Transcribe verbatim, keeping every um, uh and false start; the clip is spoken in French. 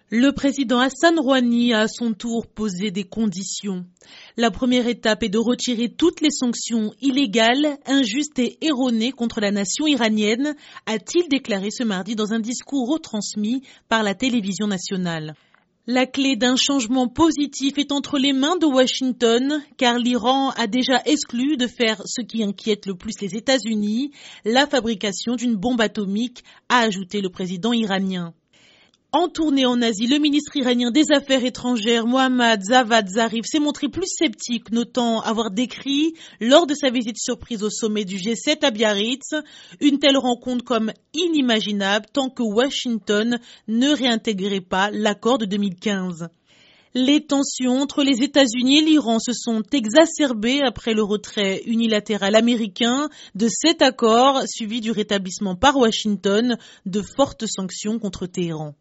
Le président Hassan Rouhani a à son tour posé des conditions. La première étape est de retirer toutes les sanctions illégales, injustes et erronées contre la nation iranienne, a-t-il déclaré ce mardi dans un discours retransmis par la télévision nationale. La clé d'un changement positif est entre les mains de Washington, car l'Iran a déjà exclu de faire ce qui inquiète le plus les États-Unis, la fabrication d'une bombe atomique, a ajouté le président iranien. En tournée en Asie, le ministre iranien des Affaires étrangères, Mohammad Javad Zarif, s'est montré plus sceptique, notant avoir décrit, lors de sa visite surprise au sommet du G sept à Biarritz, une telle rencontre comme inimaginable tant que Washington ne réintégrait pas l'accord de deux mille quinze. Les tensions entre les États-Unis et l'Iran se sont exacerbées après le retrait unilatéral américain de cet accord, suivi du rétablissement par Washington de fortes sanctions contre Téhéran.